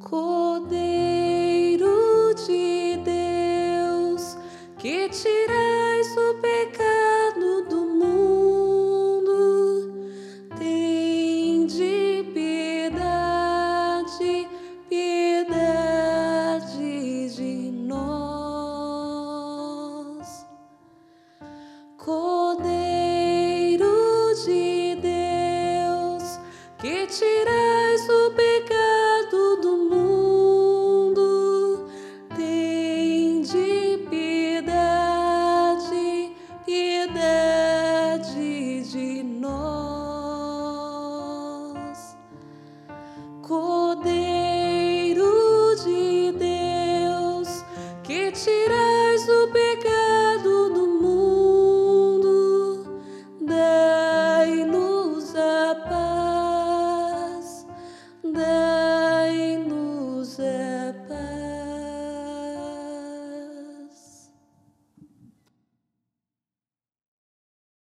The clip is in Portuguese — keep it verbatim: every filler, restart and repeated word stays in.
Cordeiro de Deus, que tirais o pecado do mundo, tende piedade, piedade de nós. Cordeiro de Deus, que tirais o pecado do mundo, tende piedade, piedade de nós. Cordeiro de Deus, que tirais